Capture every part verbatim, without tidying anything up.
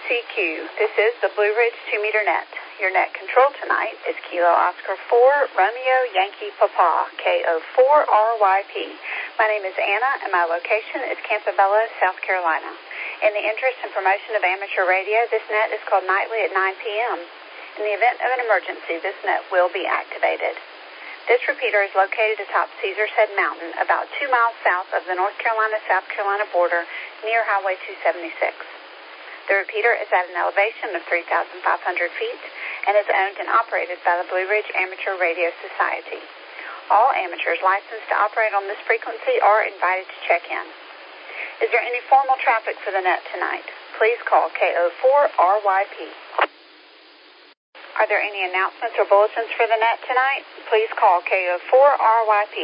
C Q. This is the Blue Ridge two-meter net. Your net control tonight is Kilo Oscar four, Romeo Yankee Papa, K O four R Y P. My name is Anna, and my location is Campobello, South Carolina. In the interest and promotion of amateur radio, this net is called nightly at nine p.m. In the event of an emergency, this net will be activated. This repeater is located atop Caesar's Head Mountain, about two miles south of the North Carolina-South Carolina border, near Highway two seventy-six. The repeater is at an elevation of three thousand five hundred feet and is owned and operated by the Blue Ridge Amateur Radio Society. All amateurs licensed to operate on this frequency are invited to check in. Is there any formal traffic for the net tonight? Please call K O four R Y P. Are there any announcements or bulletins for the net tonight? Please call K O four R Y P.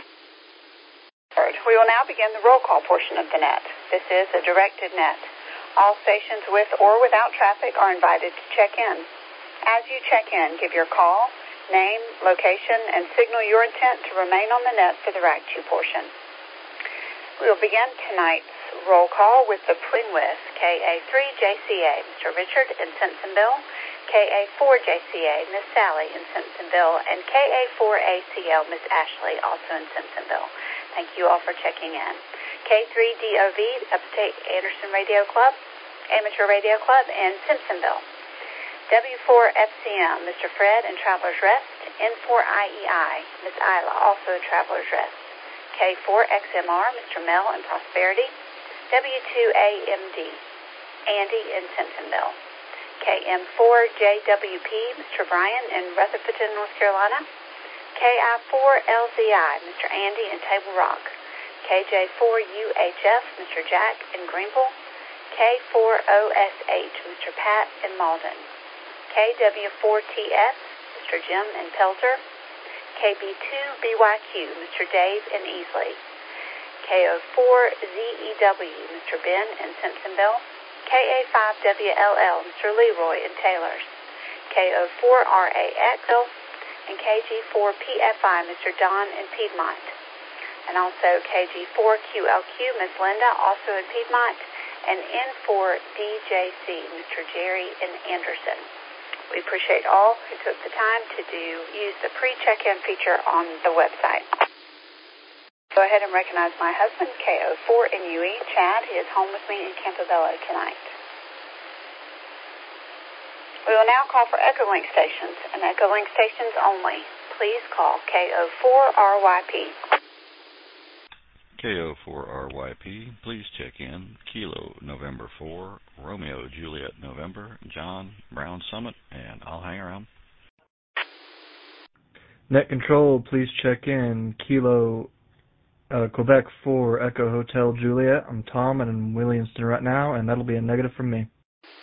We will now begin the roll call portion of the net. This is a directed net. All stations with or without traffic are invited to check in. As you check in, give your call, name, location, and signal your intent to remain on the net for the Rag two portion. We will begin tonight's roll call with the Twin with K A three J C A, Mister Richard in Simpsonville, K A four J C A, Miss Sally in Simpsonville, and K A four A C L, Miss Ashley, also in Simpsonville. Thank you all for checking in. K three D O V, Upstate Anderson Radio Club, Amateur Radio Club in Simpsonville. W four F C M, Mister Fred in Traveler's Rest. N four I E I, Miss Isla, also in Traveler's Rest. K four X M R, Mister Mel in Prosperity. W two A M D, Andy in Simpsonville. K M four J W P, Mister Brian in Rutherfordton, North Carolina. K I four L Z I, Mister Andy in Table Rock. K J four U H F, Mister Jack in Greenville. K four O S H, Mister Pat in Malden. K W four T S, Mister Jim in Pelzer. K B two B Y Q, Mister Dave in Easley. K O four Z E W, Mister Ben in Simpsonville. K A five W L L, Mister Leroy in Taylors. K O four R A X L, and K G four P F I, Mister Don in Piedmont. And also K G four Q L Q, Miss Linda, also in Piedmont. And N four D J C, Mister Jerry in Anderson. We appreciate all who took the time to do use the pre-check-in feature on the website. Go ahead and recognize my husband, K O four N U E, Chad. He is home with me in Campobello tonight. We will now call for Echolink stations, and Echolink stations only. Please call K O four R Y P. K O four R Y P, please check in. Kilo November four, Romeo Juliet November, John Brown Summit, and I'll hang around. Net control, please check in. Kilo uh, Quebec four, Echo Hotel Juliet. I'm Tom, and I'm in Williamston right now, and that'll be a negative from me.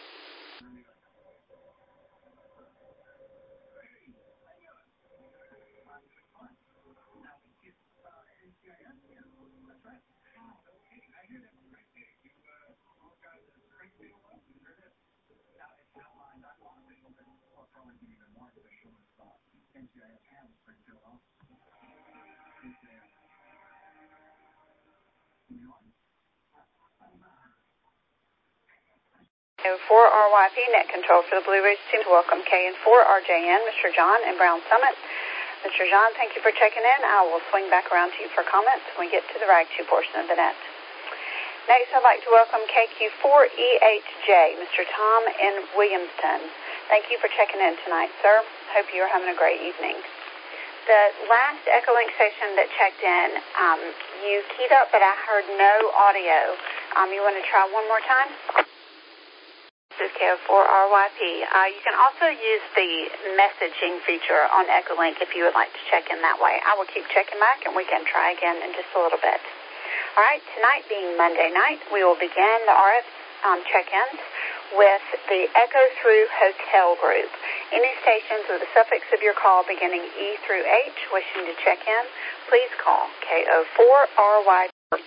K O four R Y P, net control for the Blue Ridge team. Welcome K N four R J N, Mister John in Brown Summit. Mister John, thank you for checking in. I will swing back around to you for comments when we get to the Rag two portion of the net. Next, I'd like to welcome K Q four E H J, Mister Tom in Williamston. Thank you for checking in tonight, sir. Hope you're having a great evening. The last Echolink station that checked in, um, you keyed up, but I heard no audio. Um, you want to try one more time? This is K O four R Y P. Uh, you can also use the messaging feature on Echolink if you would like to check in that way. I will keep checking back, and we can try again in just a little bit. All right, tonight being Monday night, we will begin the R F um, check-ins with the Echo Through Hotel Group. Any stations with the suffix of your call beginning E through H wishing to check in, please call K O four R Y P.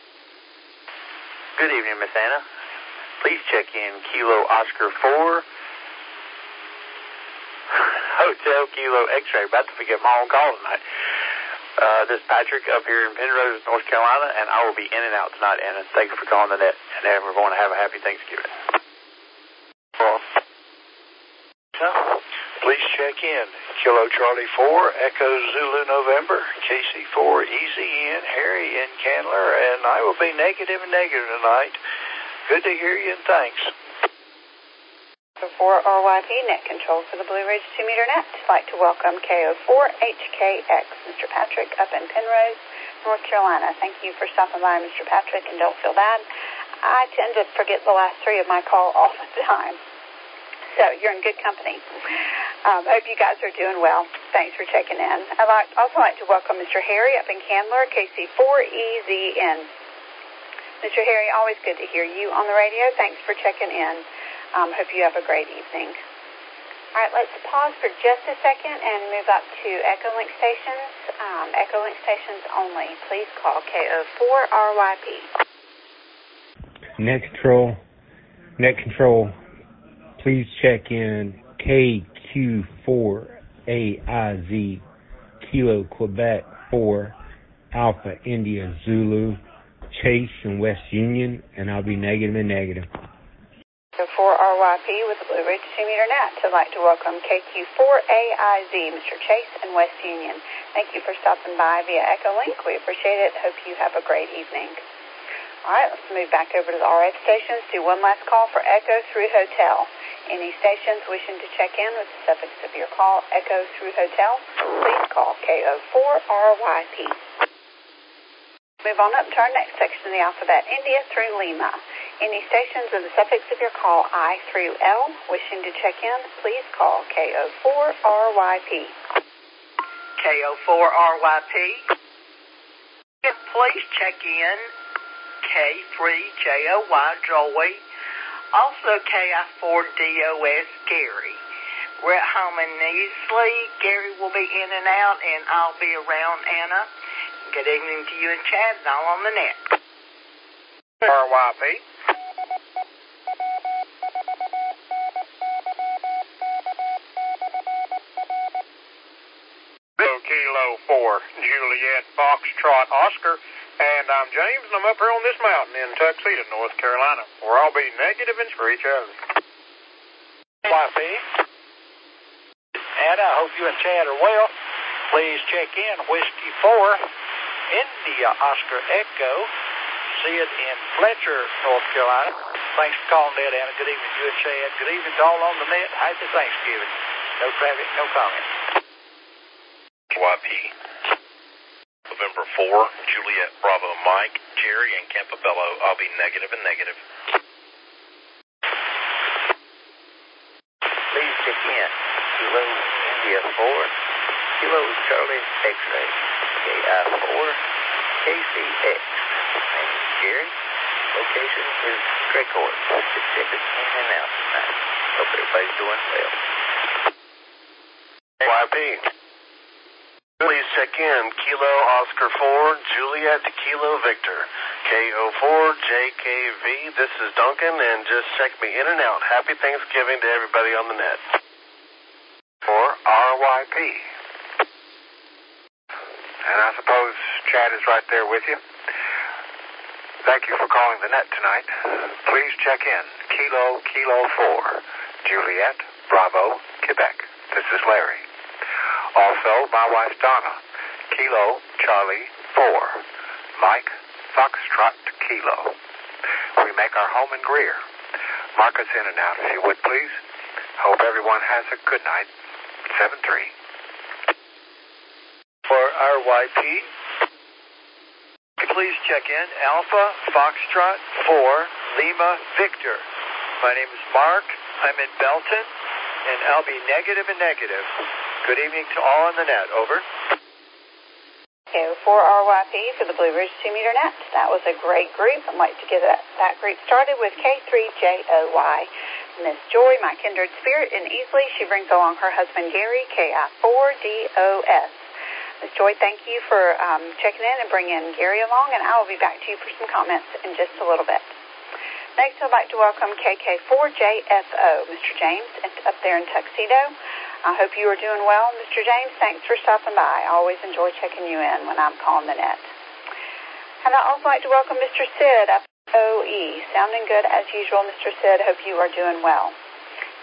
Good evening, Miss Anna. Please check in Kilo Oscar four, Hotel Kilo X-Ray. About to forget my own call tonight. Uh, this is Patrick up here in Penrose, North Carolina, and I will be in and out tonight, Anna. Thank you for calling the net, and everyone have a happy Thanksgiving. please check in. Kilo Charlie four, Echo Zulu November, K C four, Easy in, Harry in Candler, and I will be negative and negative tonight. Good to hear you, and thanks. For R Y P Net Control for the Blue Ridge two meter Net, I'd like to welcome K O four H K X, Mister Patrick up in Penrose, North Carolina. Thank you for stopping by, Mister Patrick, and don't feel bad. I tend to forget the last three of my call all the time. So you're in good company. Um, hope you guys are doing well. Thanks for checking in. I'd like, also like to welcome Mister Harry up in Candler, K C four E Z N. Mister Harry, always good to hear you on the radio. Thanks for checking in. Um, hope you have a great evening. All right, let's pause for just a second and move up to Echolink stations. Um, Echolink stations only. Please call K O four R Y P. Net Control. Net Control. Please check in K Q four A I Z, Kilo Quebec four, Alpha India Zulu, Chase in West Union, and I'll be negative and negative. For R Y P with the Blue Ridge two meter Net, I'd like to welcome K Q four A I Z, Mister Chase in West Union. Thank you for stopping by via Echolink. We appreciate it. Hope you have a great evening. All right, let's move back over to the R F stations. Do one last call for Echo through Hotel. Any stations wishing to check in with the suffix of your call, Echo through Hotel, please call K O four R Y P. Move on up to our next section of the alphabet, India through Lima. Any stations with the suffix of your call, I through L, wishing to check in, please call K O four R Y P. K O four R Y P. Please check in K three J O Y Joey. Also K I four D O S Gary. We're at home in Easley. Gary will be in and out, and I'll be around Anna. Good evening to you and Chad, and all on the net. R Y P. Kilo four, Juliet Foxtrot Oscar, and I'm James, and I'm up here on this mountain in Tuxedo, North Carolina, where I'll be negative and for each other. Y P. Anna, I hope you and Chad are well. Please check in Whiskey four, India Oscar Echo, Sid in Fletcher, North Carolina. Thanks for calling that, Anna. Good evening to you and Chad. Good evening to all on the net. Happy Thanksgiving. No traffic, no comment. Y P. November four, Juliet Bravo Mike, Jerry and Campobello. I'll be negative and negative. Please check in. Kilo India four, Kilo Charlie X-ray, K I four, K C X. Name is Jerry. Location is Trecord. Just check it in and out tonight. Hope everybody's doing well. Y P. Please check in Kilo Oscar four, Juliet Kilo Victor, K O four J K V. This is Duncan, and just check me in and out. Happy Thanksgiving to everybody on the net. For R Y P. And I suppose Chad is right there with you. Thank you for calling the net tonight. Please check in Kilo Kilo four, Juliet Bravo, Quebec. This is Larry. Also, my wife Donna, Kilo Charlie four, Mike Foxtrot Kilo. We make our home in Greer. Mark us in and out if you would, please. Hope everyone has a good night. seven three. For R Y P, please check in Alpha Foxtrot four, Lima Victor. My name is Mark. I'm in Belton, and I'll be negative and negative. Good evening to all on the net. Over. K O four R Y P for the Blue Ridge two meter Net. That was a great group. I'd like to get that, that group started with K three J O Y. Miss Joy, my kindred spirit in Easley. She brings along her husband Gary, K I four D O S. Miss Joy, thank you for um, checking in and bringing Gary along, and I will be back to you for some comments in just a little bit. Next, I'd like to welcome K K four J F O, Mister James, up there in Tuxedo. I hope you are doing well. Mister James, thanks for stopping by. I always enjoy checking you in when I'm calling the net. And I'd also like to welcome Mister Sid up at O E. Sounding good as usual, Mister Sid. Hope you are doing well.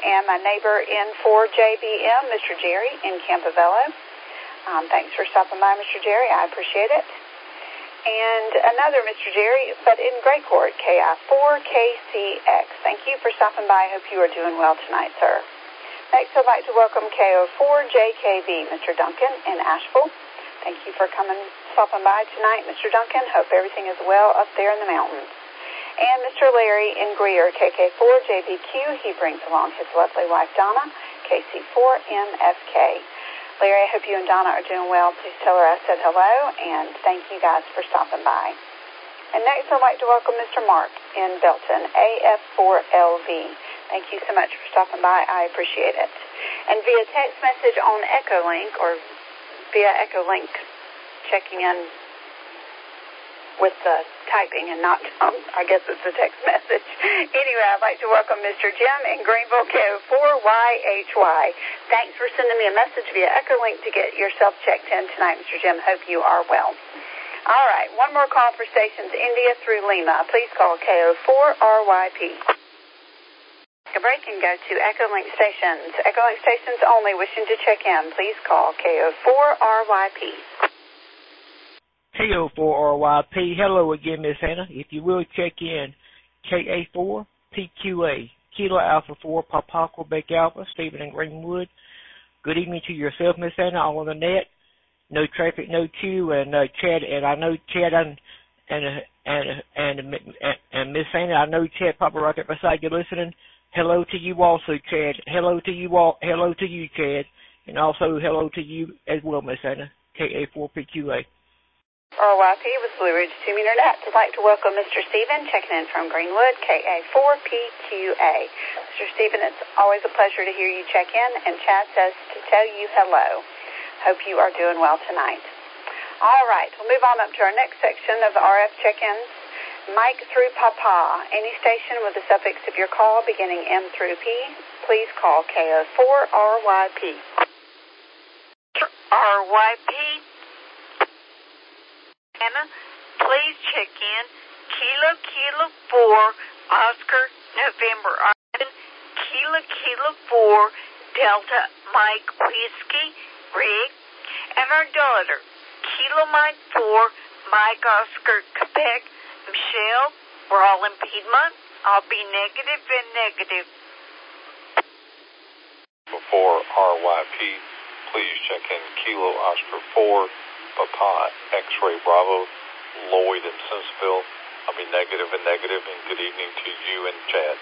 and my neighbor in for J B M, Mister Jerry in Campobello. Um, thanks for stopping by, Mister Jerry. I appreciate it. And another Mister Jerry, but in Great Court, K I four K C X. Thank you for stopping by. I hope you are doing well tonight, sir. Next, I'd like to welcome K O four J K V, Mister Duncan in Asheville. Thank you for coming, stopping by tonight, Mister Duncan. Hope everything is well up there in the mountains. And Mister Larry in Greer, K K four J B Q. He brings along his lovely wife, Donna, K C four M F K. Larry, I hope you and Donna are doing well. Please tell her I said hello, and thank you guys for stopping by. And next, I'd like to welcome Mister Mark in Belton, A F four L V. Thank you so much for stopping by. I appreciate it. And via text message on EchoLink, or via EchoLink, checking in with the typing and not, um, I guess it's a text message. Anyway, I'd like to welcome Mister Jim in Greenville, K O four Y H Y. Thanks for sending me a message via EchoLink to get yourself checked in tonight, Mister Jim. Hope you are well. All right, one more call for stations India through Lima. Please call K O four R Y P. A break and go to EchoLink stations. EchoLink stations only wishing to check in. Please call K O four R Y P. K O four R Y P. Hello again, Miss Anna. If you will, check in K A four P Q A, Kilo Alpha four, Papa Quebec Alpha, Stephen and Greenwood. Good evening to yourself, Miss Anna, all on the net. No traffic, no queue, and uh, Chad, and I know Chad and and and and and, and Miss Anna, I know Chad probably right there beside you listening. Hello to you also, Chad. Hello to you all. Hello to you, Chad, and also hello to you as well, Miss Anna. K A four P Q A. R Y P with Blue Ridge two meter net. I'd like to welcome Mister Stephen checking in from Greenwood, K A four P Q A. Mister Stephen, it's always a pleasure to hear you check in, and Chad says to tell you hello. Hope you are doing well tonight. All right, we'll move on up to our next section of the R F check-ins. Mike through Papa. Any station with the suffix of your call beginning M through P, please call K O four R Y P. R Y P. Anna, please check in Kilo Kilo four Oscar November Island, Kilo Kilo four Delta Mike Whiskey Rig, and our daughter Kilo Mike four Mike Oscar Quebec Michelle. We're all in Piedmont. I'll be negative and negative. Before R Y P, please check in Kilo Oscar four Papa X-Ray Bravo, Lloyd in Simpsonville. I'll be negative and negative, and good evening to you and Chad.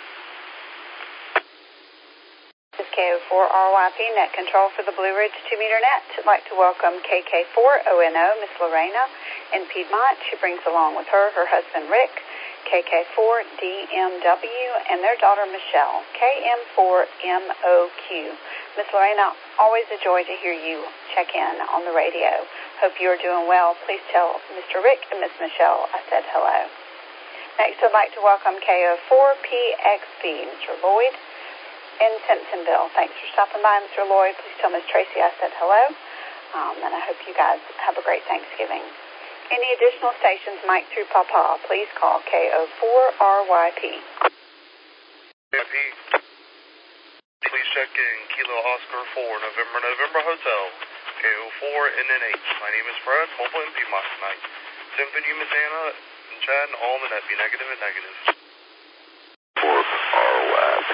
This is K O four R Y P, net control for the Blue Ridge two meter net. I'd like to welcome K K four O N O, Miss Lorena in Piedmont. She brings along with her her husband Rick, K K four D M W, and their daughter Michelle, K M four M O Q. Miss Lorena, always a joy to hear you check in on the radio. Hope you are doing well. Please tell Mister Rick and Miss Michelle I said hello. Next, I'd like to welcome K O four P X B, Mister Lloyd in Simpsonville. Thanks for stopping by, Mister Lloyd. Please tell Miss Tracy I said hello, um, and I hope you guys have a great Thanksgiving. Any additional stations, Mike through Papa, please call K O four R Y P. R Y P. Please check in Kilo Oscar four, November, November Hotel, K O four N N H. My name is Fred, hopefully in Piedmont tonight. Symphony, Miss Anna, and Chad, and all the net be negative and negative. For R Y P.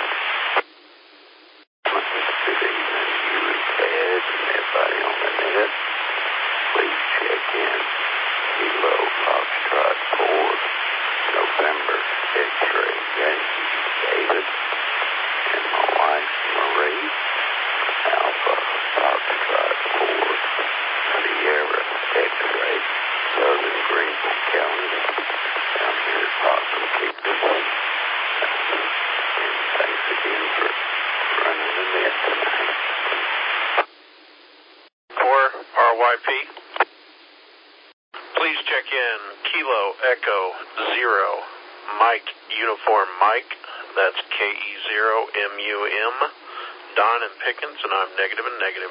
Good evening, you and Chad, and everybody on the net. Please check in Kilo Foxtrot four, November X-Ray Yankee David, and my wife Marie, Alpha Foxtrot four, Sierra X-Ray, Southern Greenville County, down here at Possum Kingdom. And thanks again for running the net tonight. For R Y P, please check in Kilo Echo Zero Mike Uniform Mike. That's K E zero M U M. Don and Pickens, and I'm negative and negative.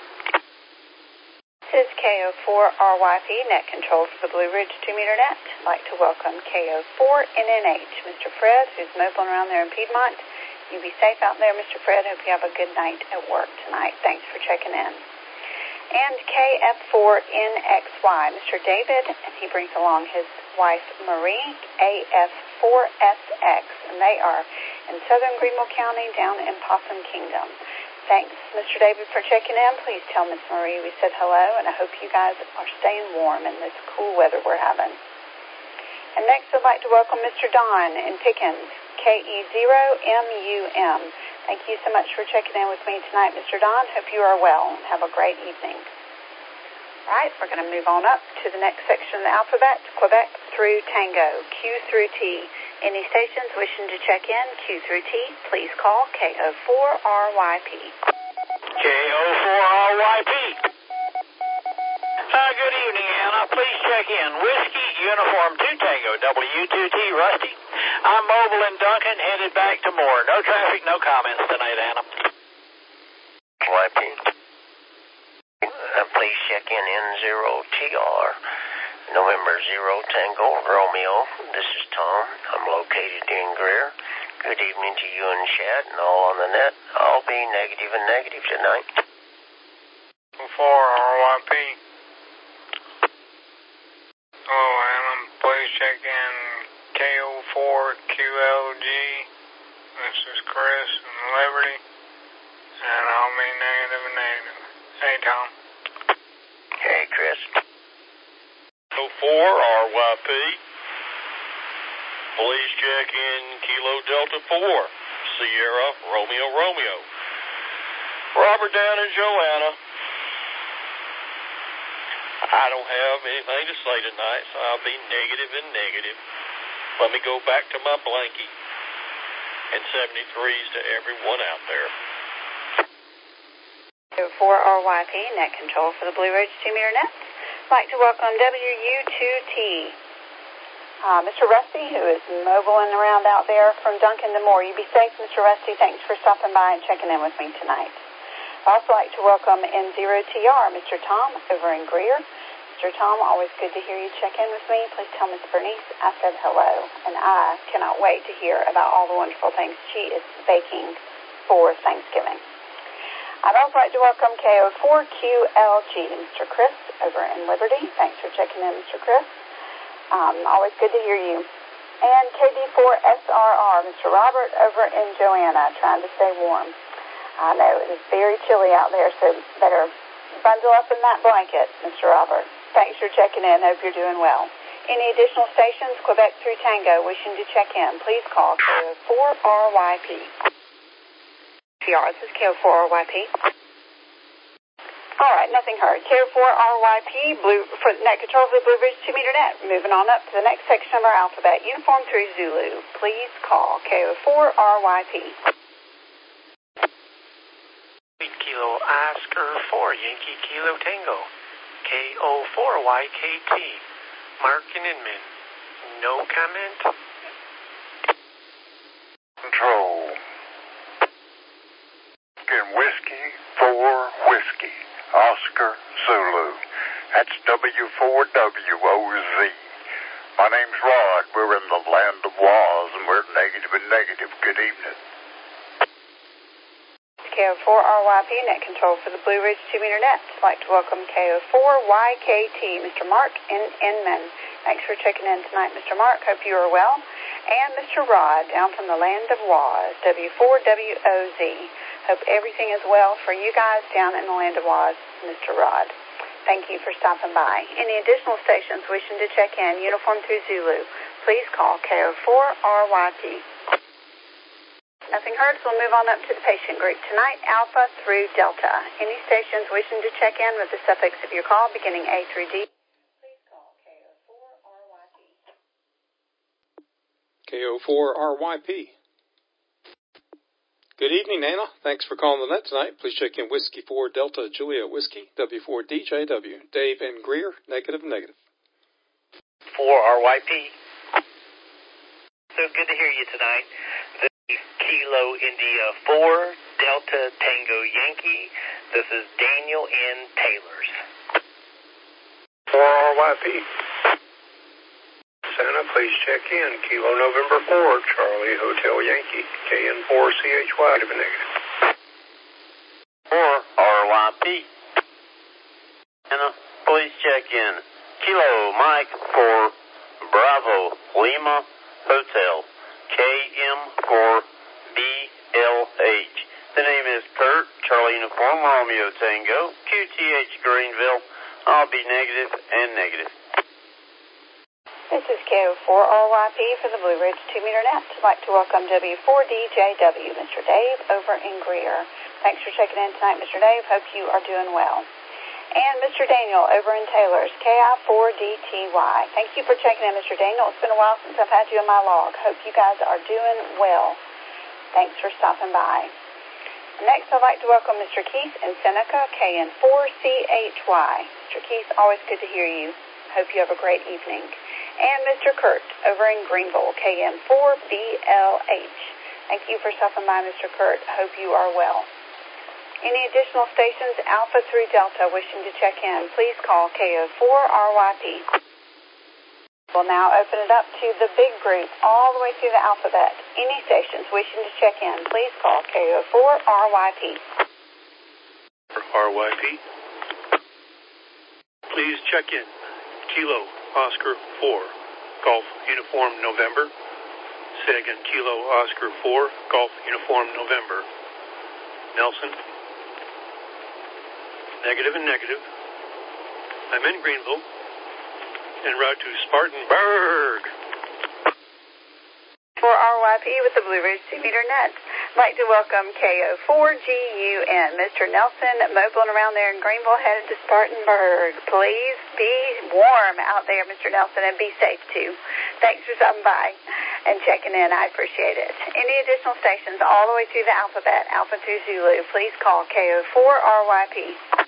This is K O four R Y P, net control for the Blue Ridge two meter net. I'd like to welcome K O four N N H, Mister Fred, who's mobile around there in Piedmont, You be safe out there, Mister Fred. Hope you have a good night at work tonight. Thanks for checking in. And K F four N X Y, Mister David, and he brings along his wife Marie, A F four S X, and they are in southern Greenville County down in Possum Kingdom. Thanks, Mister David, for checking in. Please tell Miss Marie we said hello, and I hope you guys are staying warm in this cool weather we're having. And next I'd like to welcome Mister Don in Pickens, K E zero M U M. Thank you so much for checking in with me tonight, Mister Don. Hope you are well and have a great evening. All right, we're going to move on up to the next section of the alphabet, Quebec through Tango, Q through T. Any stations wishing to check in, Q through T, please call K O four R Y P. K O four R Y P. Uh, good evening, Anna. Please check in. Whiskey, Uniform two Tango, W two T, Rusty. I'm mobile in Duncan, headed back to Moore. No traffic, no comments tonight, Anna. Y P. Uh, please check in N zero T R, November zero Tango, Romeo. This is Tom. I'm located in Greer. Good evening to you and Chad and all on the net. I'll be negative and negative tonight. four R Y P. Hello, Anna. Please check in K O four Q L G. This is Chris in Liberty, and I'll be negative and negative. Hey, Tom. Hey, Chris. O four R Y P. Please check in Kilo Delta four, Sierra Romeo Romeo. Robert down in Joanna. I don't have anything to say tonight, so I'll be negative and negative. Let me go back to my blankie. And seventy-threes to everyone out there. four R Y P, net control for the Blue Ridge two meter nets. I'd like to welcome W U two T. Uh, Mister Rusty, who is mobile and around out there from Duncan to Moore. You be safe, Mister Rusty. Thanks for stopping by and checking in with me tonight. I'd also like to welcome N zero T R, Mister Tom, over in Greer. Mister Tom, always good to hear you check in with me. Please tell Miss Bernice I said hello, and I cannot wait to hear about all the wonderful things she is baking for Thanksgiving. I'd also like to welcome K O four Q L G, Mister Chris, over in Liberty. Thanks for checking in, Mister Chris. Um, always good to hear you. And K D four S R R, Mister Robert, over in Joanna, trying to stay warm. I know it is very chilly out there, so better bundle up in that blanket, Mister Robert. Thanks for checking in. Hope you're doing well. Any additional stations, Quebec through Tango, wishing to check in, please call K O four R Y P. T R, this is K O four R Y P. All right, nothing heard. K O four R Y P, blue, for net control for the Blue Ridge two meter net. Moving on up to the next section of our alphabet, Uniform three Zulu. Please call K O four R Y P. Kilo Oscar four, Yankee Kilo Tango, K O four Y K T, Mark and Inman. No comment. Control. In Whiskey four Whiskey, Oscar Zulu. That's W four W O Z. My name's Rod. We're in the land of Waz, and we're negative and negative. Good evening. K O four R Y P, net control for the Blue Ridge two meter net. I'd like to welcome K O four Y K T, Mister Mark in Inman. Thanks for checking in tonight, Mister Mark. Hope you are well. And Mister Rod, down from the land of Waz, W four W O Z. Hope everything is well for you guys down in the land of Waz, Mister Rod. Thank you for stopping by. Any additional stations wishing to check in, Uniform through Zulu, please call K O four R Y P. Nothing heard, so we'll move on up to the patient group tonight, Alpha through Delta. Any stations wishing to check in with the suffix of your call, beginning A through D, please call K O four R Y P. K O four R Y P. Good evening, Nana. Thanks for calling the net tonight. Please check in Whiskey four Delta Julia Whiskey, W four D J W. Dave and Greer, negative, negative. four R Y P. So good to hear you tonight. This is Kilo India four, Delta Tango Yankee. This is Daniel N. Taylor's. four R Y P. Anna, please check in. Kilo November four, Charlie Hotel Yankee, K N four C H Y, negative negative. four R Y P. Anna, please check in. Kilo Mike four, Bravo Lima Hotel, K M four B L H. The name is Kurt, Charlie Uniform, Romeo Tango, Q T H Greenville. I'll be negative and negative. This is K O four R Y P for the Blue Ridge two meter net. I'd like to welcome W four D J W, Mister Dave, over in Greer. Thanks for checking in tonight, Mister Dave. Hope you are doing well. And Mister Daniel over in Taylor's, K I four D T Y. Thank you for checking in, Mister Daniel. It's been a while since I've had you in my log. Hope you guys are doing well. Thanks for stopping by. Next, I'd like to welcome Mister Keith in Seneca, K N four C H Y. Mister Keith, always good to hear you. Hope you have a great evening. And Mister Kurt over in Greenville, K M four B L H. Thank you for stopping by, Mister Kurt. Hope you are well. Any additional stations, Alpha through Delta, wishing to check in, please call K O four R Y P. We'll now open it up to the big group, all the way through the alphabet. Any stations wishing to check in, please call K O four R Y P. R Y P. Please check in. Kilo Oscar four, Golf Uniform November. Say again, Kilo Oscar four, Golf Uniform November. Nelson. Negative and negative. I'm in Greenville. En route to Spartanburg. For R Y P with the Blue Ridge two meter net. I'd like to welcome K O four G U N, Mister Nelson, mobiling around there in Greenville, headed to Spartanburg. Please be warm out there, Mister Nelson, and be safe too. Thanks for stopping by and checking in. I appreciate it. Any additional stations all the way through the alphabet, Alpha through Zulu, please call K O four R Y P.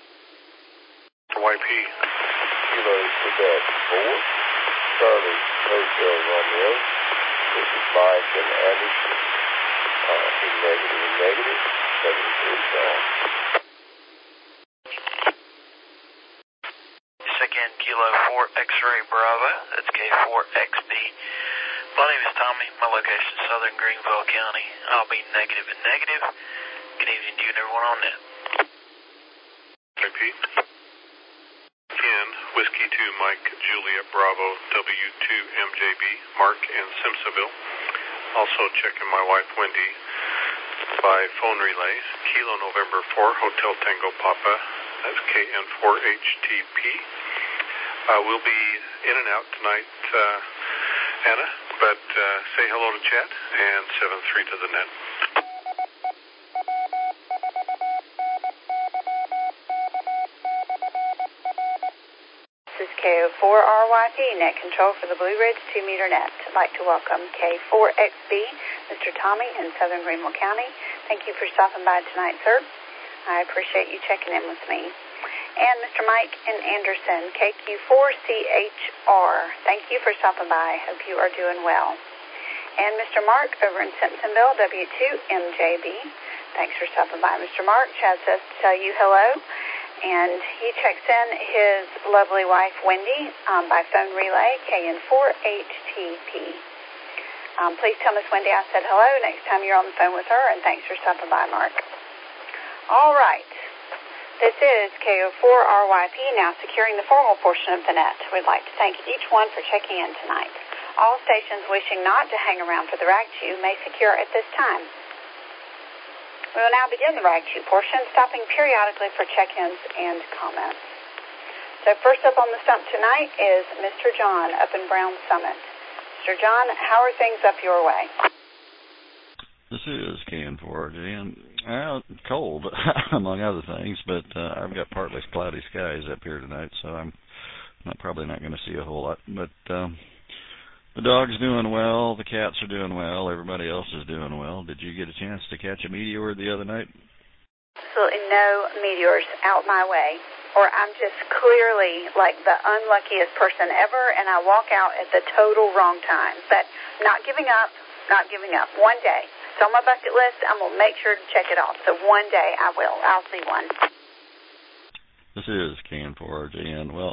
Y P. Kilo Quebec four, Charlie Hotel Romeo. This is Mike and Anderson. Uh, be negative and negative. seven three call. Again, Kilo four X-Ray Bravo. That's K four X B. My name is Tommy. My location is Southern Greenville County. I'll be negative and negative. Good evening to you and everyone on net. Y P. Ken, Whiskey two Mike Juliet Bravo W two M J B, Mark in Simpsonville. Also checking my wife Wendy by phone relay. Kilo November four, Hotel Tango Papa. That's K N four H T P. Uh, we'll be in and out tonight, uh, Anna, but uh, say hello to Chad and seven three to the net. This is K O four R Y P, net control for the Blue Ridge two meter net. I'd like to welcome K four X B, Mister Tommy in Southern Greenville County. Thank you for stopping by tonight, sir. I appreciate you checking in with me. And Mister Mike in Anderson, K Q four C H R. Thank you for stopping by. Hope you are doing well. And Mister Mark over in Simpsonville, W two M J B. Thanks for stopping by, Mister Mark. Chad says to tell you hello. And he checks in his lovely wife, Wendy, um, by phone relay, K N four H T P. Um, please tell Miss Wendy I said hello next time you're on the phone with her, and thanks for stopping by, Mark. All right. This is K O four R Y P, now securing the formal portion of the net. We'd like to thank each one for checking in tonight. All stations wishing not to hang around for the rag chew may secure at this time. We will now begin the rag chew portion, stopping periodically for check-ins and comments. So first up on the stump tonight is Mister John up in Brown Summit. Mister John, how are things up your way? This is K N four, and well, cold, among other things, but uh, I've got partly cloudy skies up here tonight, so I'm not probably not going to see a whole lot. But um, the dog's doing well, the cats are doing well, everybody else is doing well. Did you get a chance to catch a meteor the other night? Absolutely no meteors out my way, or I'm just clearly like the unluckiest person ever, and I walk out at the total wrong time. But not giving up, not giving up. One day. It's on my bucket list. I'm going to make sure to check it off. So one day I will. I'll see one. This is K N four R J N. Well, yeah,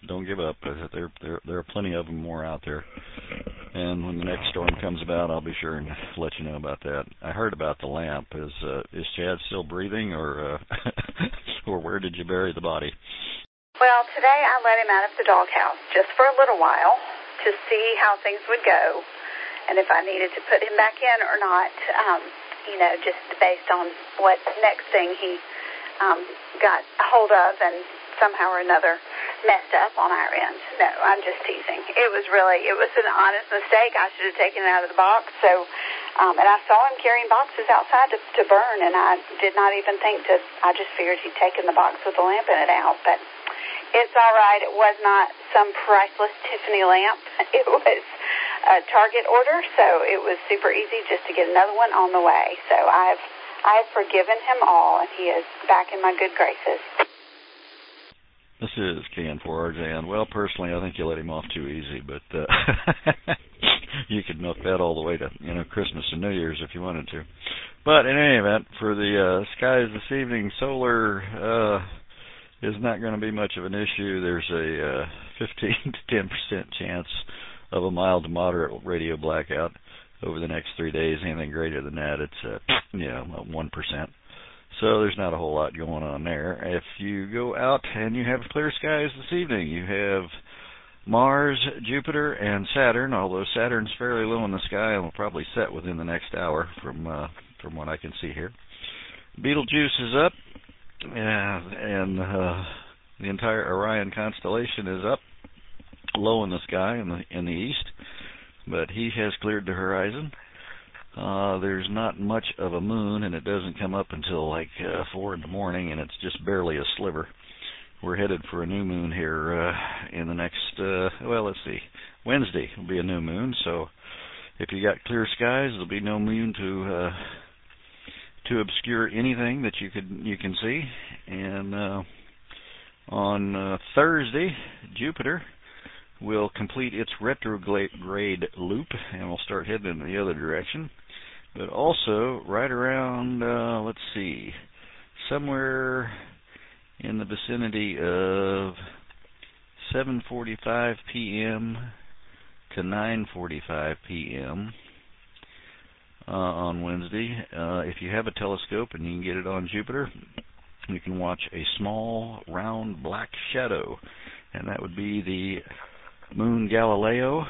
don't give up. There, there, there are plenty of them more out there. And when the next storm comes about, I'll be sure and let you know about that. I heard about the lamp. Is uh, is Chad still breathing, or uh, or where did you bury the body? Well, today I let him out of the doghouse just for a little while to see how things would go, and if I needed to put him back in or not. Um, you know, just based on what next thing he um, got a hold of and somehow or another messed up on our end. No, I'm just teasing. It was really, it was an honest mistake. I should have taken it out of the box. So, um, and I saw him carrying boxes outside to, to burn, and I did not even think to, I just figured he'd taken the box with the lamp in it out. But it's all right. It was not some priceless Tiffany lamp. It was a Target order, so it was super easy just to get another one on the way. So I've I've forgiven him all, and he is back in my good graces. This is K N four R J, and well, personally, I think you let him off too easy, but uh, you could milk that all the way to, you know, Christmas and New Year's if you wanted to. But in any event, for the uh, skies this evening, solar uh, is not going to be much of an issue. There's a uh, fifteen to ten percent chance of a mild to moderate radio blackout over the next three days. Anything greater than that, it's uh, you know one percent. So there's not a whole lot going on there. If you go out and you have clear skies this evening, you have Mars, Jupiter, and Saturn. Although Saturn's fairly low in the sky and will probably set within the next hour, from uh, from what I can see here. Betelgeuse is up, and, and uh, the entire Orion constellation is up, low in the sky in the in the east, but he has cleared the horizon. Uh, there's not much of a moon, and it doesn't come up until like uh, four in the morning, and it's just barely a sliver. We're headed for a new moon here uh, in the next, uh, well, let's see, Wednesday will be a new moon, so if you got clear skies, there'll be no moon to uh, to obscure anything that you could you can see. And uh, on uh, Thursday, Jupiter will complete its retrograde loop, and we'll start heading in the other direction. But also, right around, uh, let's see, somewhere in the vicinity of seven forty-five p.m. to nine forty-five p.m. Uh, on Wednesday, uh, if you have a telescope and you can get it on Jupiter, you can watch a small, round, black shadow, and that would be the moon Galileo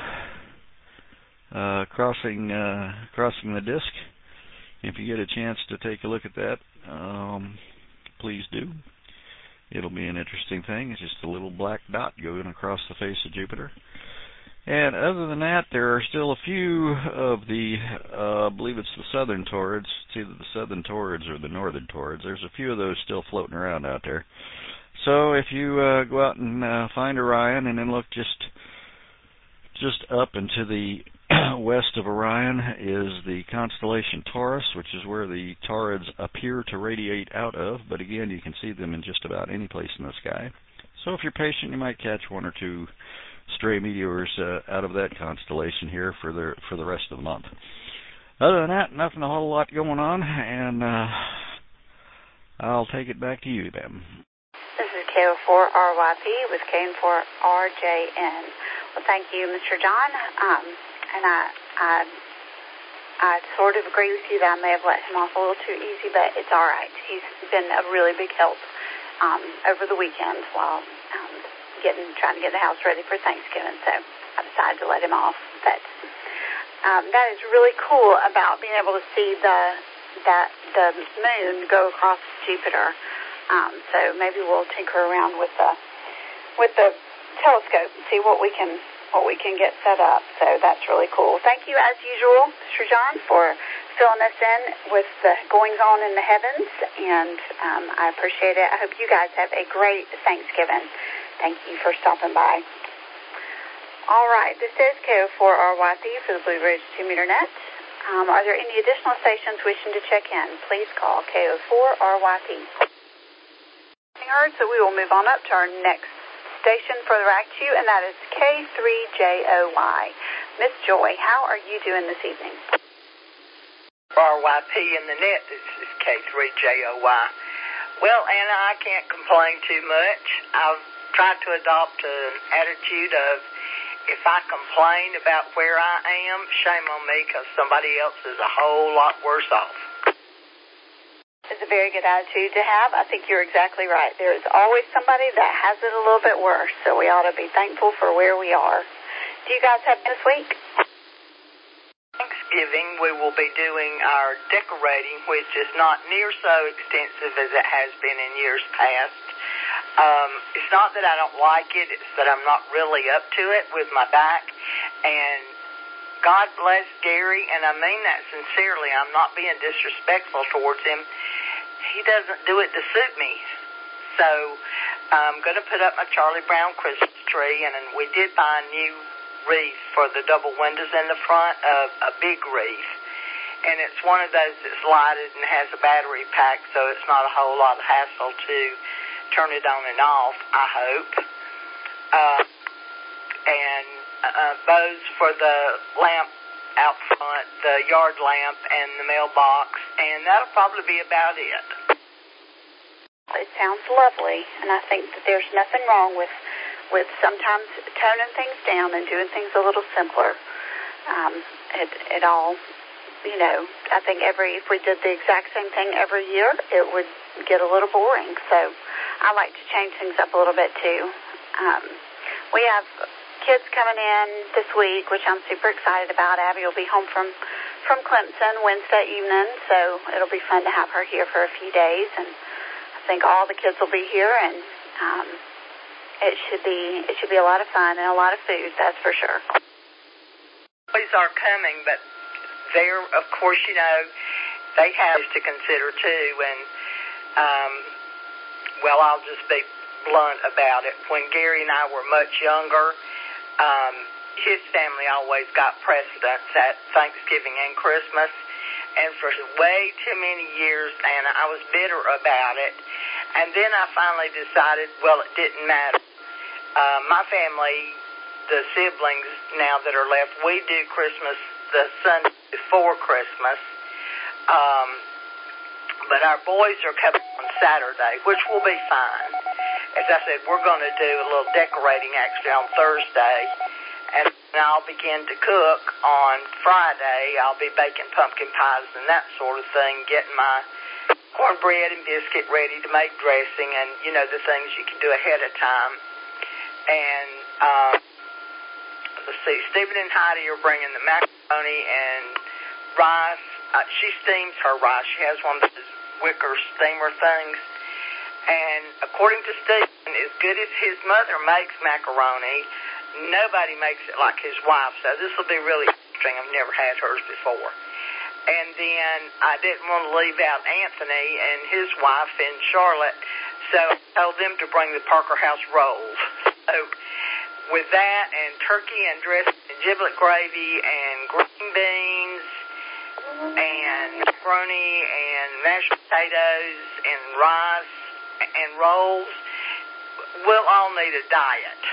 uh, crossing uh, crossing the disk. If you get a chance to take a look at that, um, please do. It'll be an interesting thing. It's just a little black dot going across the face of Jupiter. And other than that, there are still a few of the, uh, I believe it's the southern Taurids. It's either the southern Taurids or the northern Taurids. There's a few of those still floating around out there. So if you uh, go out and uh, find Orion and then look just just up and to the west of Orion is the constellation Taurus, which is where the Taurids appear to radiate out of. But again, you can see them in just about any place in the sky. So if you're patient, you might catch one or two stray meteors uh, out of that constellation here for the for the rest of the month. Other than that, nothing a whole lot going on, and uh, I'll take it back to you, Ben. This is K O four R Y P with K N four R J N. Well, thank you, Mister John. Um, and I, I, I sort of agree with you that I may have let him off a little too easy, but it's all right. He's been a really big help um, over the weekend while um, getting trying to get the house ready for Thanksgiving. So I decided to let him off. But um, that is really cool about being able to see the that the moon go across Jupiter. Um, so maybe we'll tinker around with the with the telescope and see what we can what we can get set up. So that's really cool. Thank you, as usual, Mister John, for filling us in with the goings on in the heavens, and um, I appreciate it. I hope you guys have a great Thanksgiving. Thank you for stopping by. All right, this is K O four R Y P for the Blue Ridge two meter net. Um, are there any additional stations wishing to check in? Please call K O four R Y P. So we will move on up to our next station further back to you, and that is K three J O Y. Miss Joy, how are you doing this evening? R Y P in the net, this is K three J O Y. Well, Anna, I can't complain too much. I've tried to adopt an attitude of, if I complain about where I am, shame on me, because somebody else is a whole lot worse off. It's a very good attitude to have. I think you're exactly right. There is always somebody that has it a little bit worse, so we ought to be thankful for where we are. Do you guys have this week? Thanksgiving, we will be doing our decorating, which is not near so extensive as it has been in years past. Um, it's not that I don't like it, it's that I'm not really up to it with my back. And God bless Gary, and I mean that sincerely. I'm not being disrespectful towards him. He doesn't do it to suit me. So I'm going to put up my Charlie Brown Christmas tree, and, and we did buy a new wreath for the double windows in the front, of a big wreath. And it's one of those that's lighted and has a battery pack, so it's not a whole lot of hassle to turn it on and off, I hope. Uh, and uh, bows for the lamp out front, the yard lamp, and the mailbox, and that'll probably be about it. It sounds lovely, and I think that there's nothing wrong with, with sometimes toning things down and doing things a little simpler. Um, it, it all, you know, I think every if we did the exact same thing every year, it would get a little boring. So I like to change things up a little bit too. Um, we have kids coming in this week, which I'm super excited about. Abby will be home from, from Clemson Wednesday evening, so it'll be fun to have her here for a few days. And I think all the kids will be here, and um, it should be it should be a lot of fun and a lot of food, that's for sure. Boys are coming, but they're, of course, you know, they have to consider too, and um, well, I'll just be blunt about it. When Gary and I were much younger, um, his family always got precedence at Thanksgiving and Christmas, and for way too many years, and I was bitter about it. And then I finally decided, well, it didn't matter. Uh, my family, the siblings now that are left, we do Christmas the Sunday before Christmas. Um, but our boys are coming on Saturday, which will be fine. As I said, we're going to do a little decorating actually on Thursday, and I'll begin to cook on Friday. I'll be baking pumpkin pies and that sort of thing, getting my cornbread and biscuit ready to make dressing and, you know, the things you can do ahead of time. And, uh, let's see, Stephen and Heidi are bringing the macaroni and rice. Uh, she steams her rice. She has one of those wicker steamer things. And according to Stephen, as good as his mother makes macaroni, nobody makes it like his wife. So this will be really interesting. I've never had hers before. And then I didn't want to leave out Anthony and his wife in Charlotte, so I told them to bring the Parker House rolls. So with that and turkey and dressing and giblet gravy and green beans and macaroni and mashed potatoes and rice and rolls, we'll all need a diet.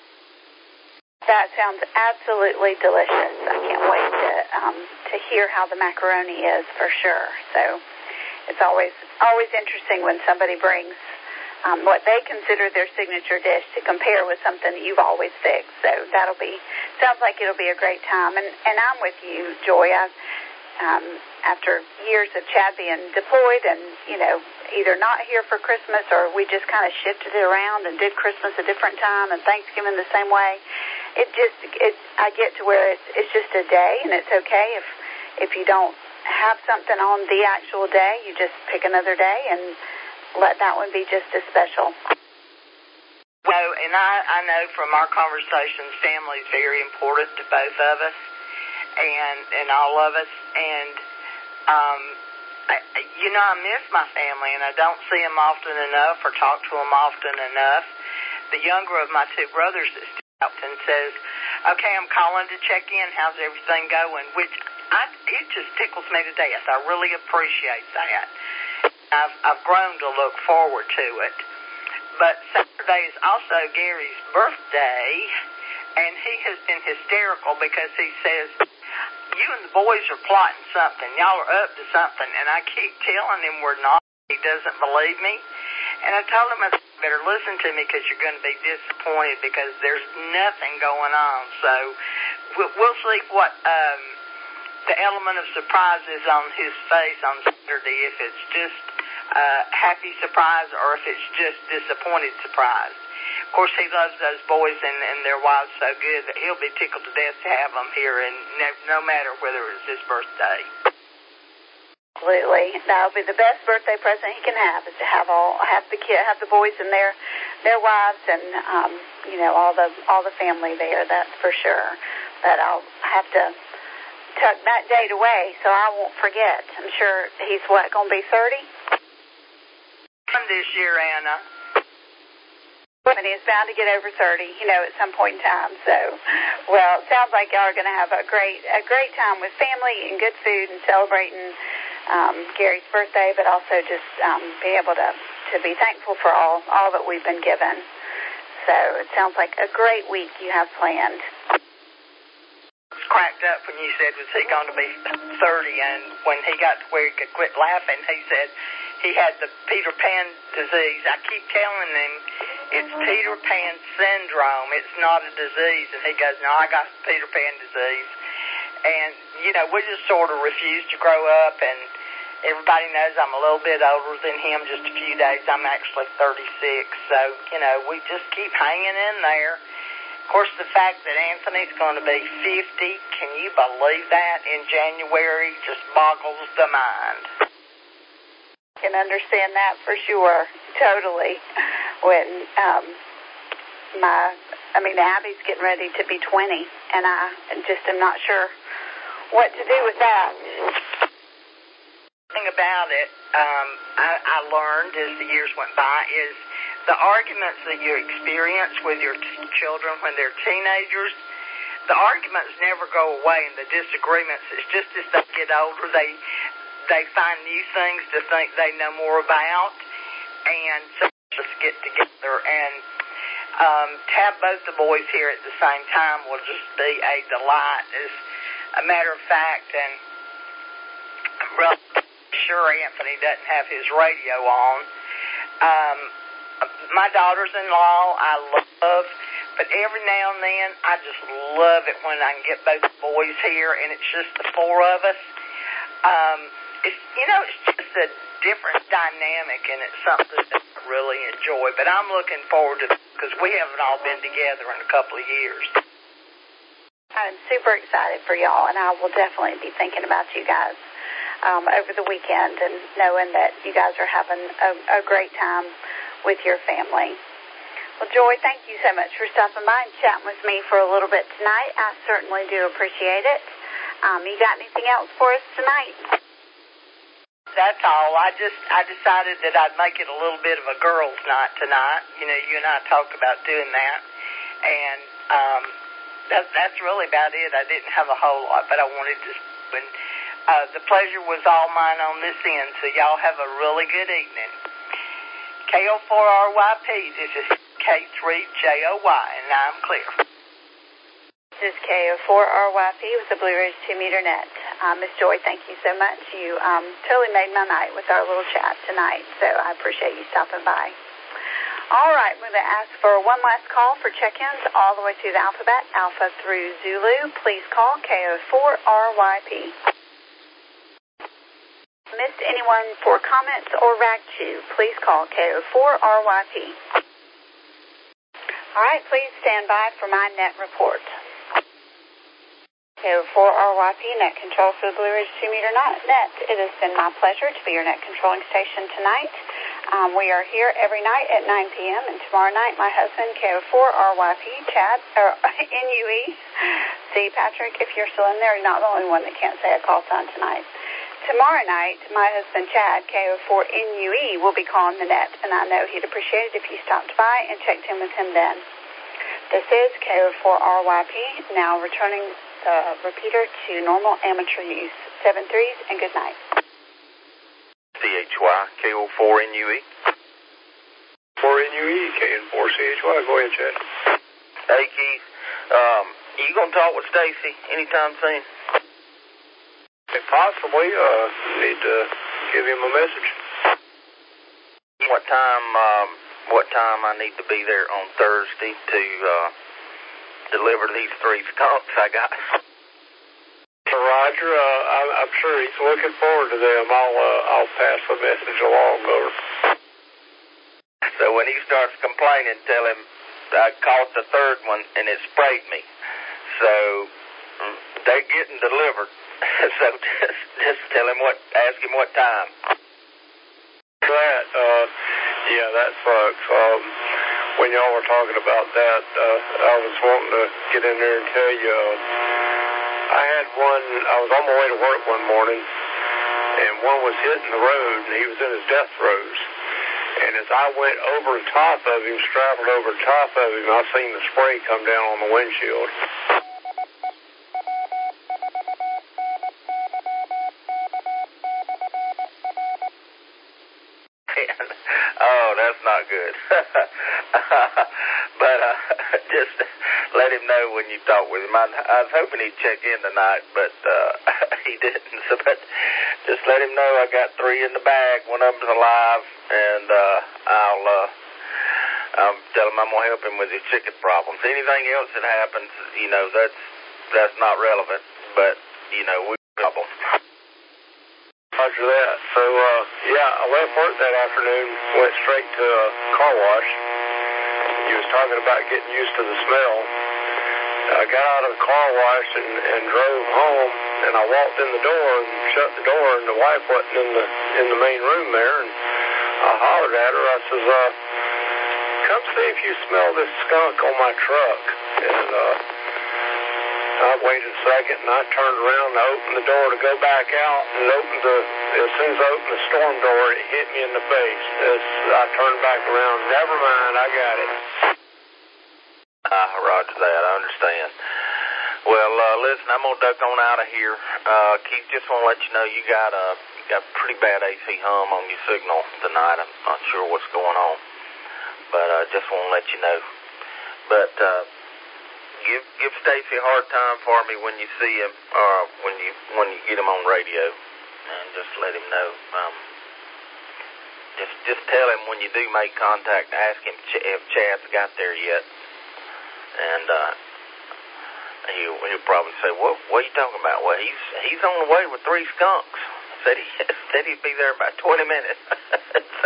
That sounds absolutely delicious. I can't wait to um, to hear how the macaroni is for sure. So it's always always interesting when somebody brings um, what they consider their signature dish to compare with something that you've always fixed. So that'll be sounds like it'll be a great time. And and I'm with you, Joy. I, um, after years of Chad being deployed and you know either not here for Christmas or we just kind of shifted it around and did Christmas a different time and Thanksgiving the same way. It just, it, I get to where it's, it's just a day, and it's okay if, if you don't have something on the actual day. You just pick another day and let that one be just as special. Well, and I, I know from our conversations, family is very important to both of us, and and all of us. And um, I, you know, I miss my family, and I don't see them often enough or talk to them often enough. The younger of my two brothers is and says, okay, I'm calling to check in. How's everything going? Which I, it just tickles me to death. I really appreciate that. I've, I've grown to look forward to it. But Saturday is also Gary's birthday, and he has been hysterical because he says, you and the boys are plotting something. Y'all are up to something. And I keep telling him we're not. He doesn't believe me. And I told him, I said, better listen to me because you're going to be disappointed because there's nothing going on. So we'll, we'll see what um, the element of surprise is on his face on Saturday, if it's just uh, happy surprise or if it's just disappointed surprise. Of course, he loves those boys and, and their wives so good that he'll be tickled to death to have them here, and no, no matter whether it's his birthday. Absolutely, that'll be the best birthday present he can have, is to have all have the kid, have the boys and their their wives, and um, you know all the all the family there. That's for sure. But I'll have to tuck that date away so I won't forget. I'm sure he's what going to be thirty this year, Anna. And he's bound to get over thirty, you know, at some point in time. So, well, it sounds like y'all are going to have a great, a great time with family and good food and celebrating um, Gary's birthday, but also just um, be able to, to be thankful for all, all that we've been given. So it sounds like a great week you have planned. Cracked up when you said, was he going to be thirty? And when he got to where he could quit laughing, he said he had the Peter Pan disease. I keep telling him it's Peter Pan syndrome. It's not a disease. And he goes, no, I got Peter Pan disease. And, you know, we just sort of refuse to grow up. And everybody knows I'm a little bit older than him, just a few days. I'm actually thirty-six. So, you know, we just keep hanging in there. Of course, the fact that Anthony's going to be fifty, can you believe that, in January, just boggles the mind. Can understand that for sure, totally. When um, my, I mean, Abby's getting ready to be twenty, and I just am not sure what to do with that. The thing about it, um, I, I learned as the years went by, is the arguments that you experience with your t- children when they're teenagers, the arguments never go away, and the disagreements, it's just as they get older, they they find new things to think they know more about, and so just get together. And um, to have both the boys here at the same time will just be a delight. As a matter of fact, and I'm really sure Anthony doesn't have his radio on. Um, my daughters-in-law I love, but every now and then I just love it when I can get both the boys here, and it's just the four of us. Um, it's, you know, it's just a different dynamic, and it's something that I really enjoy. But I'm looking forward to it because we haven't all been together in a couple of years. I'm super excited for y'all, and I will definitely be thinking about you guys um, over the weekend, and knowing that you guys are having a, a great time with your family. Well, Joy, thank you so much for stopping by and chatting with me for a little bit tonight. I certainly do appreciate it. Um, you got anything else for us tonight? That's all. I just I decided that I'd make it a little bit of a girls' night tonight. You know, you and I talked about doing that, and um, that, that's really about it. I didn't have a whole lot, but I wanted to. When uh, the pleasure was all mine on this end, so y'all have a really good evening. K O four R Y P. This is K three J O Y, and I'm clear. This is K O four R Y P with the Blue Ridge two meter net. Uh, Miss Joy, thank you so much. You um, totally made my night with our little chat tonight, so I appreciate you stopping by. All right, we're going to ask for one last call for check-ins all the way through the alphabet, Alpha through Zulu. Please call K O four R Y P. Missed anyone for comments or rag chew, please call K O four R Y P. All right, please stand by for my net report. K O four R Y P, net control for the Blue Ridge two meter net. It has been my pleasure to be your net controlling station tonight. Um, we are here every night at nine p.m. and tomorrow night my husband, K O four R Y P, Chad, or N U E. See, Patrick, if you're still in there, you're not the only one that can't say a call sign tonight. Tomorrow night, my husband, Chad, K O four N U E, will be calling the net, and I know he'd appreciate it if you stopped by and checked in with him then. This is K O four R Y P, now returning the repeater to normal amateur use. Seven threes and good night. C H Y, K O four N U E. four N U E, K N four C H Y. Go ahead, Chad. Hey, Keith. Um, you going to talk with Stacy anytime soon? If possibly, uh, need to give him a message. What time um, what time I need to be there on Thursday to uh, deliver these three skunks I got. Roger, uh, I'm, I'm sure he's looking forward to them. I'll uh, I'll pass the message along over. So when he starts complaining, tell him I caught the third one and it sprayed me. So they're getting delivered. So just just tell him what, ask him what time. That, uh, yeah, that sucks. Um, when y'all were talking about that, uh, I was wanting to get in there and tell you. Uh, I had one, I was on my way to work one morning, and one was hitting the road, and he was in his death throes. And as I went over the top of him, straddled over the top of him, I seen the spray come down on the windshield. Oh, that's not good. But uh, just let him know when you talk with him. I, I was hoping he'd check in tonight, but uh, he didn't. So, but just let him know I got three in the bag. One of them's alive, and uh, I'll uh, I'll tell him I'm gonna help him with his chicken problems. Anything else that happens, you know, that's that's not relevant. But you know, we problem. Roger that. So, uh, yeah, I left work that afternoon, went straight to a car wash. He was talking about getting used to the smell. I got out of the car wash and, and drove home, and I walked in the door and shut the door, and the wife wasn't in the in the main room there, and I hollered at her. I says, uh, come see if you smell this skunk on my truck. And, uh, I waited a second, and I turned around and I opened the door to go back out, and opened the, as soon as I opened the storm door, it hit me in the face. As I turned back around, never mind, I got it. Ah, uh, roger that, I understand. Well, uh, listen, I'm going to duck on out of here. Uh, Keith, just want to let you know you got a, you got pretty bad A C hum on your signal tonight. I'm not sure what's going on, but I uh, just want to let you know. But, uh, Give give Stacy a hard time for me when you see him, or when you when you get him on radio, and just let him know. Um, just just tell him when you do make contact, ask him if Chad's got there yet, and uh, he'll he'll probably say, "What what are you talking about?" Well, he's he's on the way with three skunks. Said he said he'd be there in about twenty minutes. So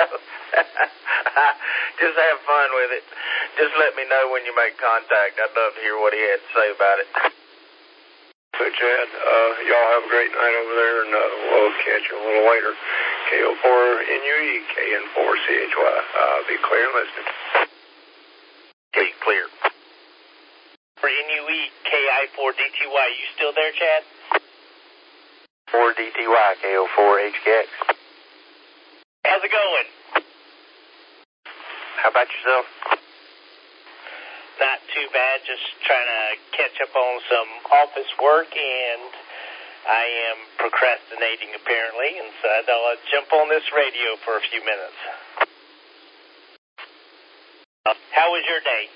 just have fun with it. Just let me know when you make contact. I'd love to hear what he had to say about it. So, Chad, uh, y'all have a great night over there, and uh, we'll catch you a little later. K O four N U E, K N four C H Y. Uh, be clear and listening. Be clear. For N U E, K I four D T Y. You still there, Chad? four D T Y, K O four H K X. How's it going? How about yourself? Not too bad, just trying to catch up on some office work, and I am procrastinating apparently, and so I thought I'd jump on this radio for a few minutes. How was your day?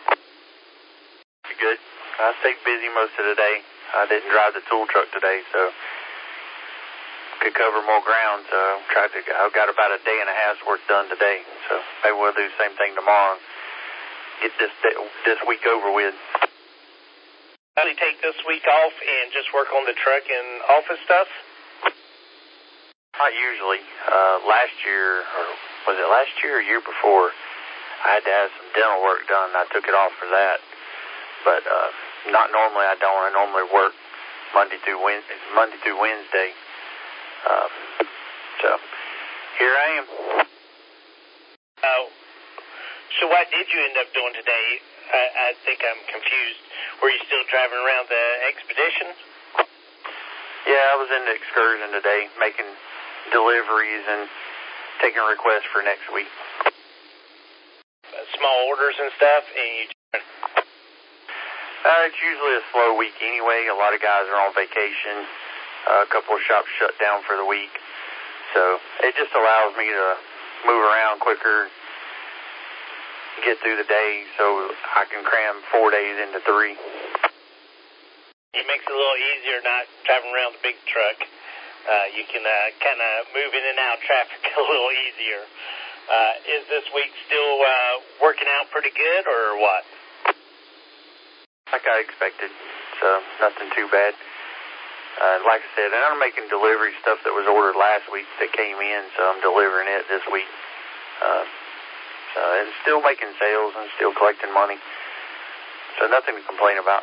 Good. I stayed busy most of the day. I didn't drive the tool truck today, so could cover more ground. So tried to. I've got about a day and a half's work done today, so maybe we'll do the same thing tomorrow. Get this day, this week over with. Probably take this week off and just work on the truck and office stuff? Not usually. Uh, last year, or was it last year or year before, I had to have some dental work done, and I took it off for that. But uh, not normally. I don't. I normally work Monday through Wednesday. Monday through Wednesday. Uh, so here I am. Oh. So what did you end up doing today? I, I think I'm confused. Were you still driving around the expedition? Yeah, I was in the excursion today, making deliveries and taking requests for next week. Uh, small orders and stuff, and you. Uh, it's usually a slow week anyway. A lot of guys are on vacation. Uh, a couple of shops shut down for the week, so it just allows me to move around quicker, get through the day, so I can cram four days into three. It makes it a little easier not driving around the big truck. Uh, you can uh, kind of move in and out traffic a little easier. Uh, is this week still uh, working out pretty good, or what? Like I expected, so nothing too bad. Uh, like I said, and I'm making delivery stuff that was ordered last week that came in, so I'm delivering it this week. Uh, so and still making sales and still collecting money. So nothing to complain about.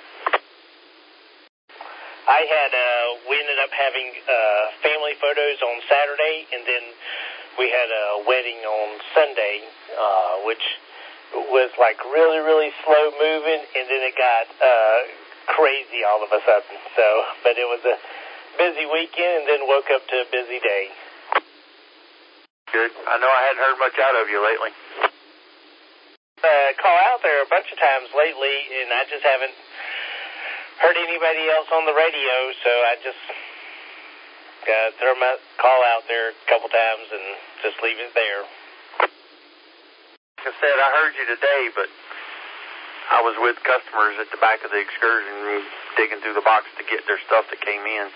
I had, uh, we ended up having uh, family photos on Saturday, and then we had a wedding on Sunday, uh, which was like really, really slow moving, and then it got uh, crazy all of a sudden. So, but it was a busy weekend, and then woke up to a busy day. Good. I know I hadn't heard much out of you lately. Uh, call out there a bunch of times lately, and I just haven't heard anybody else on the radio, so I just uh, throw my call out there a couple times and just leave it there. Like I said, I heard you today, but I was with customers at the back of the excursion digging through the box to get their stuff that came in.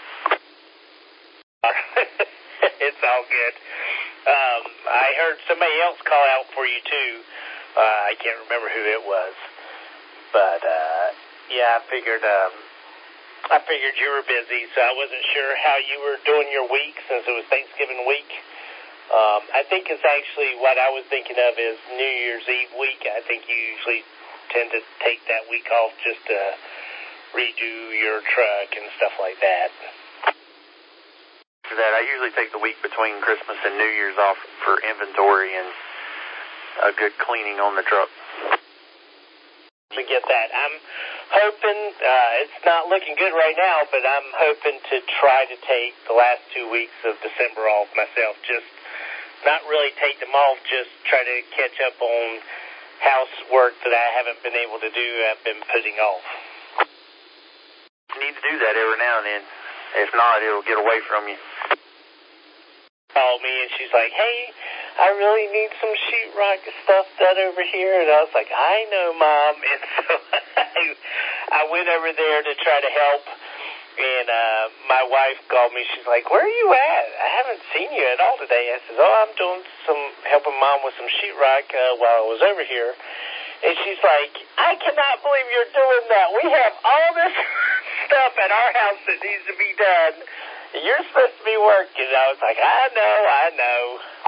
It's all good. Um, I heard somebody else call out for you, too. Uh, I can't remember who it was. But, uh, yeah, I figured, um, I figured you were busy, so I wasn't sure how you were doing your week since it was Thanksgiving week. Um, I think it's actually what I was thinking of is New Year's Eve week. I think you usually tend to take that week off just to redo your truck and stuff like that. For that, I usually take the week between Christmas and New Year's off for inventory and a good cleaning on the truck. To get that. I'm hoping, uh, it's not looking good right now, but I'm hoping to try to take the last two weeks of December off myself. Just not really take them off, just try to catch up on housework that I haven't been able to do, I've been putting off. You need to do that every now and then. If not, it'll get away from you. Called me and she's like, hey, I really need some sheetrock stuff done over here. And I was like, I know, Mom. And so I, I went over there to try to help. And uh, my wife called me. She's like, where are you at? I haven't seen you at all today. I said, oh, I'm doing some, helping Mom with some sheetrock uh, while I was over here. And she's like, I cannot believe you're doing that. We have all this stuff at our house that needs to be done. You're supposed to be working. I was like, I know, I know.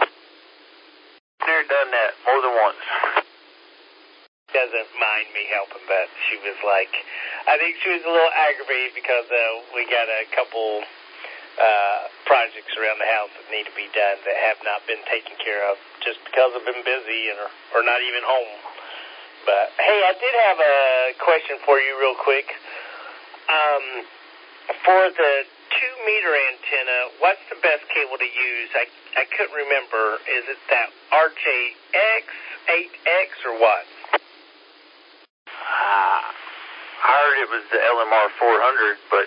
Never done that more than once. Doesn't mind me helping, but she was like, I think she was a little aggravated because uh, we got a couple uh, projects around the house that need to be done that have not been taken care of just because I've been busy and or, or not even home. But, hey, I did have a question for you real quick. Um, for the two-meter antenna, what's the best cable to use? I, I couldn't remember. Is it that R J X, eight X, or what? Uh, I heard it was the L M R four hundred, but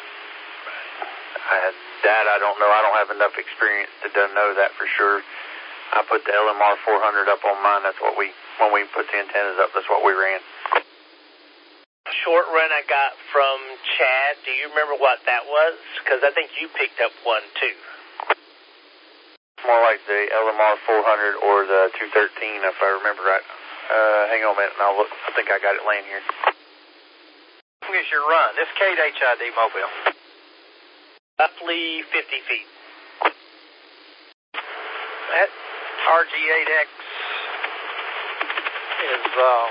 I, that I don't know. I don't have enough experience to know that for sure. I put the L M R four hundred up on mine. That's what we, when we put the antennas up, that's what we ran. Short run I got from Chad. Do you remember what that was? Because I think you picked up one too. More like the L M R four hundred or the two thirteen, if I remember right. Uh, hang on a minute, and I'll look. I think I got it laying here. How long is your run? This K H I D mobile. Roughly fifty feet. That R G eight X is, uh,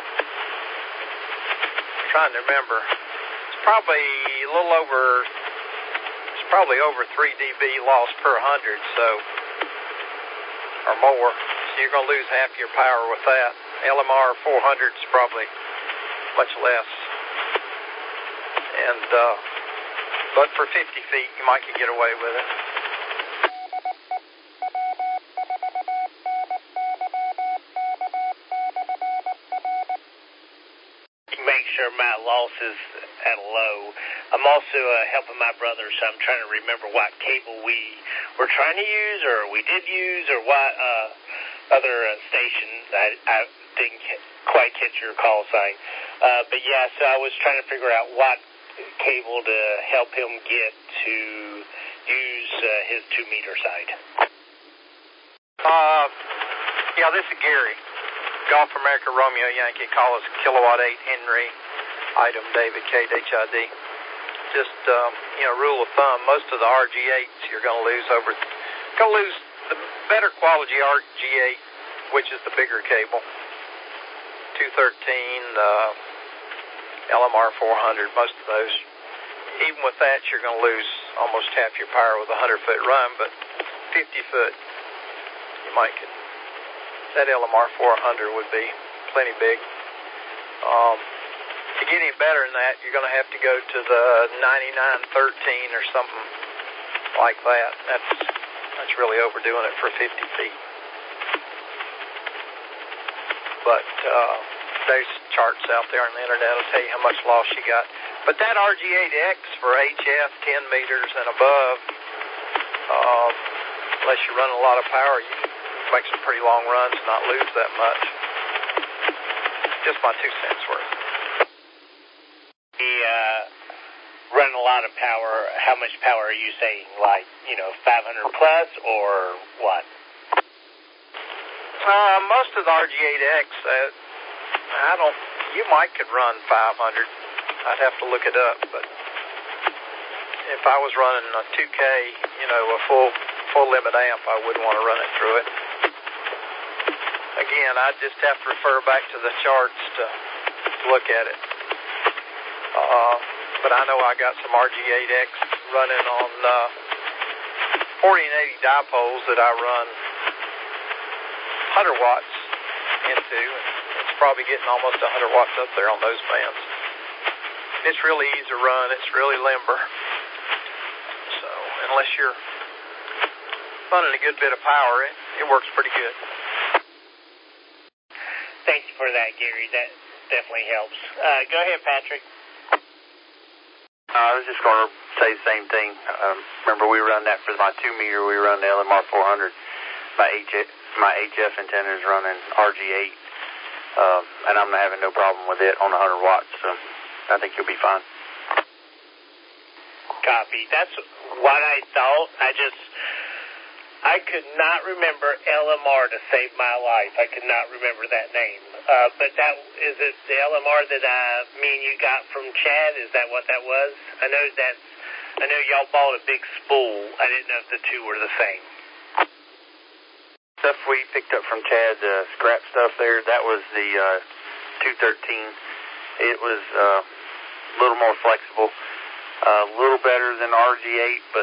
trying to remember. It's probably a little over, it's probably over three D B loss per hundred, so, or more. So you're going to lose half your power with that. L M R four hundred is probably much less. And, uh, but for fifty feet, you might could get away with it. Make sure my loss is at a low. I'm also uh, helping my brother, so I'm trying to remember what cable we were trying to use or we did use or what uh, other uh, stations. I, I didn't quite catch your call sign. Uh, but yeah, so I was trying to figure out what cable to help him get to use uh, his two meter side. Uh, Yeah, this is Gary. Golf America Romeo Yankee. Call us Kilowatt eight Henry. Item David K H I D. Just um, you know, rule of thumb. Most of the R G eights you're going to lose over. Going to lose the better quality R G eight, which is the bigger cable. two thirteen, uh, L M R four hundred. Most of those. Even with that, you're going to lose almost half your power with a hundred foot run, but fifty foot, you might get. That L M R four hundred would be plenty big. Um, to get any better than that, you're going to have to go to the ninety-nine thirteen or something like that. That's that's really overdoing it for fifty feet. But uh, there's charts out there on the internet that'll tell you how much loss you got. But that R G eight X for H F, ten meters and above, uh, unless you're running a lot of power, you can make some pretty long runs and not lose that much. Just my two cents worth. The, uh, running a lot of power, how much power are you saying? Like, you know, five hundred plus or what? Uh, most of the R G eight X, uh, I don't, you might could run five hundred. I'd have to look it up, but if I was running a two K, you know, a full full limit amp, I wouldn't want to run it through it. Again, I'd just have to refer back to the charts to look at it. Uh, but I know I got some R G eight X running on uh, forty and eighty dipoles that I run one hundred watts into, and it's probably getting almost one hundred watts up there on those bands. It's really easy to run. It's really limber. So unless you're running a good bit of power, it, it works pretty good. Thank you for that, Gary. That definitely helps. Uh, go ahead, Patrick. Uh, I was just going to say the same thing. Um, remember, we run that for my two meter. We run the L M R four hundred. My H F, my H F antenna is running R G eight, uh, and I'm having no problem with it on one hundred watts. So I think you'll be fine. Copy. That's what I thought. I just, I could not remember L M R to save my life. I could not remember that name. Uh, but that, is it the L M R that uh, me and you got from Chad? Is that what that was? I know that's, I know y'all bought a big spool. I didn't know if the two were the same. Stuff we picked up from Chad, the uh, scrap stuff there, that was the uh, two thirteen. It was uh, a little more flexible, uh, a little better than R G eight, but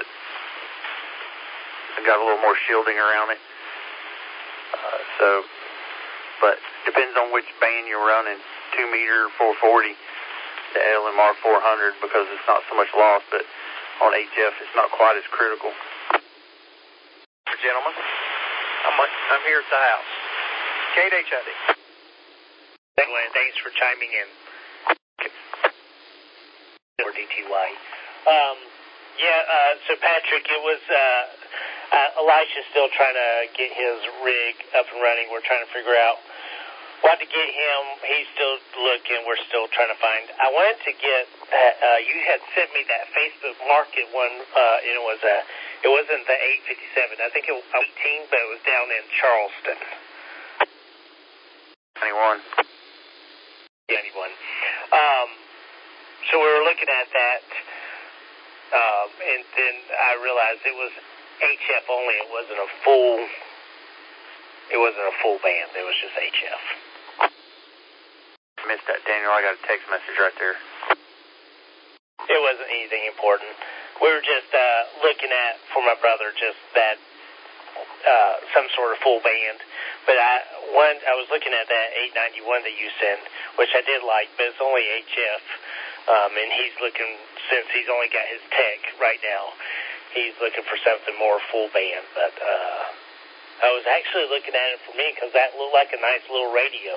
it got a little more shielding around it. Uh, so, but depends on which band you're running, two meter, four forty, the L M R four hundred, because it's not so much loss, but on H F it's not quite as critical. Gentlemen, I'm, I'm here at the house. K H I D. Thanks for chiming in. Or D T Y. Um, yeah, uh, so Patrick, it was, uh, uh, Elisha's still trying to get his rig up and running. We're trying to figure out what to get him. He's still looking. We're still trying to find. I wanted to get, uh, uh, you had sent me that Facebook Market one, uh, and it was a, it wasn't the eight fifty-seven. I think it was eighteen, but it was down in Charleston. ninety-one. ninety-one. Um, so we were looking at that, um, and then I realized it was H F only. It wasn't a full, it wasn't a full band. It was just H F. I missed that, Daniel. I got a text message right there. It wasn't anything important. We were just uh, looking at, for my brother, just that, uh, some sort of full band. But I one, I was looking at that eight ninety-one that you sent, which I did like, but it's only H F. Um, and he's looking, since he's only got his tech right now, he's looking for something more full band. But uh, I was actually looking at it for me because that looked like a nice little radio.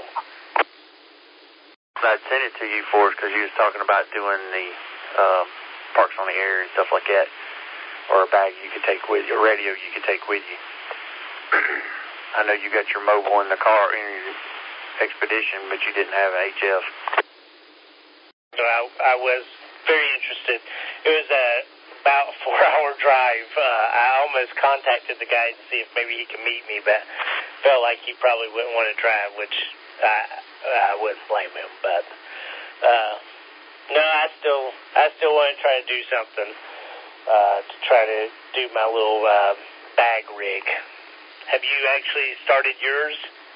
I'd sent it to you for because you was talking about doing the uh, parks on the air and stuff like that, or a bag you could take with you, a radio you could take with you. I know you got your mobile in the car in your Expedition, but you didn't have an H F. So I, I was very interested. It was a about a four-hour drive. Uh, I almost contacted the guy to see if maybe he could meet me, but felt like he probably wouldn't want to drive, which I, I wouldn't blame him. But uh, no, I still I still want to try to do something uh, to try to do my little uh, bag rig. Have you actually started yours?